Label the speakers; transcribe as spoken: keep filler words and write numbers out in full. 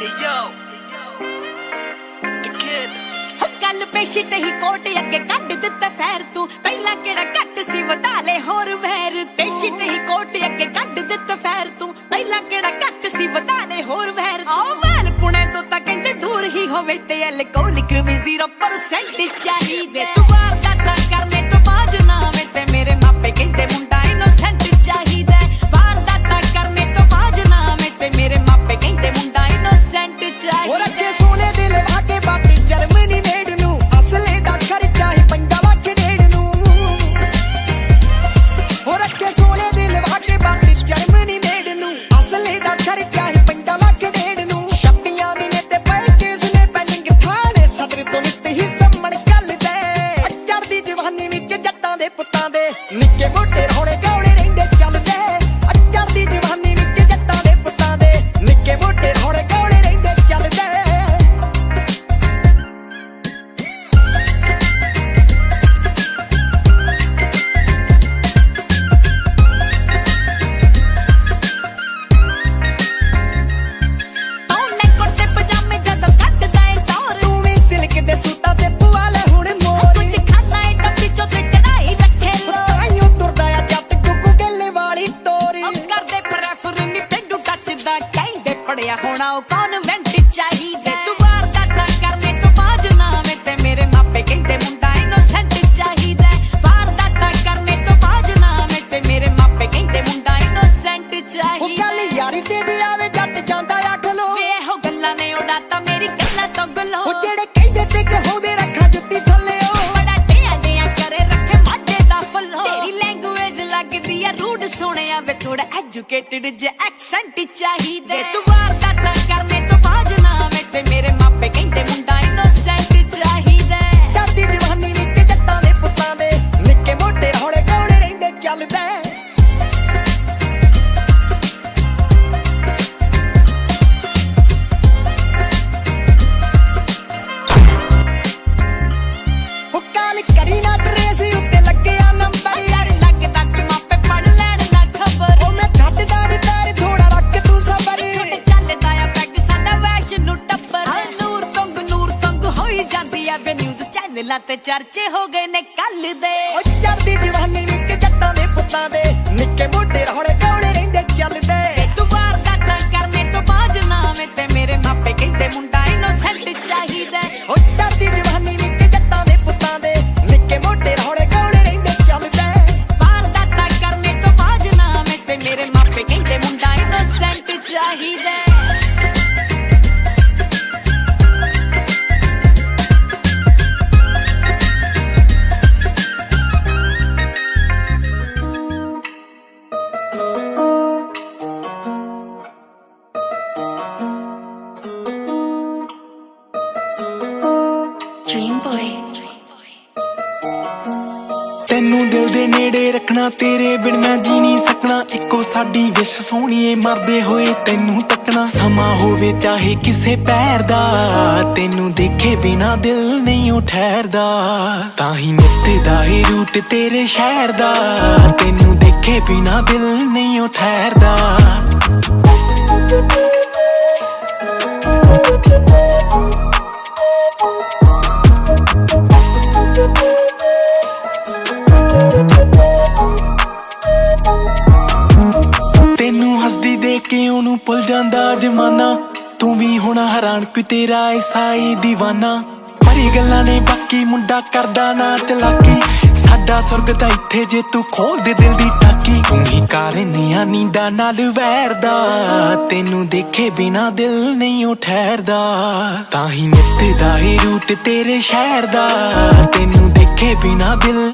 Speaker 1: कल पेशी ते ही कोट अगे कट दिता फैर तू पहला केड़ा कट सी वधा ले होर वैर पेशी ते ही कोट अगे कट दिता फैर तू पहला केड़ा कट सी वधा ले होर वैर ओ वाल पुणे तो ता कहंदे दूर ही होवे ते एल्कोहलिक भी ज़ीरो परसेंट चाहिए तू वार दाता करने तो बाज ना वे ते मेरे मापे कहंदे मुंडा इनोसेंट चाहिए वार दाता करने तो बाज ना वे ते मेरे मापे कहंदे मुंडा इनोसेंट चाहिए
Speaker 2: और अगे सोने दिल भागे बाटी जर्मनी मेड नू असले दा खर्चा ही पंजा लाख डेढ़ नू और अगे सोने दिल भागे बाटी जर्मनी मेड नू असले दा खर्चा ही पंजा लाख डेढ़ नू छब्बियां महीने ते पैकेज ने पेंडिंग थाने सदर तो नित ही सम्मण कल दे अच्चर दी जवानी विच जट्टां दे पुत्तां दे निक्के मोटे रौले गौले रहिंदे चलदे अच्चर दी जवानी विच जट्टां दे पुत्तां दे निक्के मोटे रौले गौले रहिंदे चलदे
Speaker 1: होना कॉन्वेंट चाहिए तू वार दाता करने तो बाज ना वे ते मेरे मापे कहंदे मुंडा इनोसेंट चाहिए वार दाता करने तो बाज ना वे ते मेरे मापे कहंदे मुंडा इनोसेंट चाहिए
Speaker 2: ओ गल यारी ते दी आवे जट जांदा आखलो
Speaker 1: वे हो गल्लां ने उड़ाता मेरी गल्लां तो गलो
Speaker 2: ओ जेड़े कहंदे ते कहोंदे रखा जुत्ती थल्ले ओ
Speaker 1: बड़ा टिया टिया करे रखे माटे दा फलो तेरी लैंग्वेज लगदी है रूड सोहणिया वे थोड़ा एजुकेटेड जे एक्सेंट चाहिए तू वार दाता करने तो बाज ना वे ते मेरे मापे कहंदे मुंडा इनोसेंट चाहिए
Speaker 2: चढ़दी दीवानी विच जट्टां दे पुत्तां दे निक्के मोटे हौले गौले रहिंदे चलदे ओ काल करी ना ट्रेस उत्ते लग्गिया नंबर
Speaker 1: यार लगदा कि मापे पढ़ लैण ना खबर
Speaker 2: ओ मैं छड्डदा नी पैर थोड़ा रख तू सबर
Speaker 1: ਚੱਲਦਾ ਆ ਪੈਗ ਸਾਡਾ ਵੈਸ਼ਨੂ ਟੱਬਰ ਨੂਰ ਤੰਗ ਨੂਰ ਤੰਗ ਹੋਈ ਜਾਂਦੀ ਆ ਵੇ ਨਿਊਜ਼ ਚੈਨਲਾਂ ਤੇ ਚਰਚੇ ਹੋ ਗਏ ਨੇ ਕੱਲ ਦੇ
Speaker 2: ਓ ਚੜਦੀ ਜਵਾਨੀ ਵਿੱਚ ਜੱਟਾਂ ਦੇ ਪੁੱਤਾਂ ਦੇ ਨਿੱਕੇ ਮੋਟੇ ਰੌਲੇ ਗੌਲੇ ਰਹਿੰਦੇ ਚੱਲਦੇ
Speaker 1: ਤੂੰ ਵਾਰ ਦਾਤਾ ਕਰਨੇ ਤੋਂ ਬਾਜ ਨਾ ਵੇ ਤੇ ਮੇਰੇ ਮਾਪੇ ਕਹਿੰਦੇ ਮੁੰਡਾ ਇਨੋਸੈਂਟ ਚਾਹੀਦਾ
Speaker 2: ਓ ਚੜਦੀ ਜਵਾਨੀ ਵਿੱਚ ਜੱਟਾਂ ਦੇ ਪੁੱਤਾਂ ਦੇ ਨਿੱਕੇ ਮੋਟੇ ਰੌਲੇ ਗੌਲੇ ਰਹਿੰਦੇ ਚੱਲਦੇ
Speaker 1: ਵਾਰ ਦਾਤਾ ਕਰਨੇ ਤੋਂ ਬਾਜ ਨਾ ਵੇ ਤੇ ਮੇਰੇ ਮਾਪੇ ਕਹਿੰਦੇ ਮੁੰਡਾ ਇਨੋਸੈਂਟ ਚਾਹੀਦਾ Dream boy
Speaker 3: ਤੈਨੂੰ ਦਿਲ ਦੇ ਨੇੜੇ ਰੱਖਣਾ ਤੇਰੇ ਬਿਨ ਮੈਂ ਜੀ ਨਹੀਂ ਸਕਣਾ ਇੱਕੋ ਸਾਡੀ ਵਿਸ਼ ਸੋਹਣੀਏ ਮਰਦੇ ਹੋਏ ਤੈਨੂੰ ਤੱਕਣਾ ਸਮਾਂ ਹੋਵੇ ਚਾਹੇ ਕਿਸੇ ਪੈਰ ਦਾ ਤੈਨੂੰ ਦੇਖੇ ਬਿਨਾ ਦਿਲ ਨਹੀਂ ਉਹ ਠਹਿਰਦਾ ਤਾਂ ਹੀ ਨਿੱਤਦਾ ਏ ਰੂਟ ਤੇਰੇ ਸ਼ਹਿਰ ਦਾ ਤੈਨੂੰ ਦੇਖੇ ਬਿਨਾ ਦਿਲ ਨਹੀਂ ਉਹ ਠਹਿਰਦਾ ਤੈਨੂੰ ਹੱਸਦੀ ਦੇਖ ਕੇ ਉਹਨੂੰ ਭੁੱਲ ਜਾਂਦਾ ਜ਼ਮਾਨਾ ਤੂੰ ਵੀ ਹੁਣ ਹੈਰਾਨ ਕੋਈ ਤੇਰਾ ਐਸਾ ਹੀ دیਵਾਨਾ ਮਰੀ ਗੱਲਾਂ ਨੇ ਬਾਕੀ ਮੁੰਡਾ ਕਰਦਾ ਨਾ ਚਲਾਕੀ ਸਾਡਾ ਸੁਰਗ ਤਾਂ ਇੱਥੇ ਜੇ ਤੂੰ ਖੋਲ ਦੇ ਦਿਲ ਦੀ ਟਾਕੀ ਤੂੰ ਹੀ ਕਾਰਨੀਆਂ ਨੀਂਦਾਂ ਨਾਲ ਵੈਰਦਾ ਤੈਨੂੰ ਦੇਖੇ ਬਿਨਾ ਦਿਲ ਨਹੀਂ ਉਹ ਠਹਿਰਦਾ ਤਾਂ ਹੀ ਨਿੱਤਦਾ ਏ ਰੂਟ ਤੇਰੇ ਸ਼ਹਿਰ ਦਾ ਤੈਨੂੰ ਦੇਖੇ ਬਿਨਾ ਦਿਲ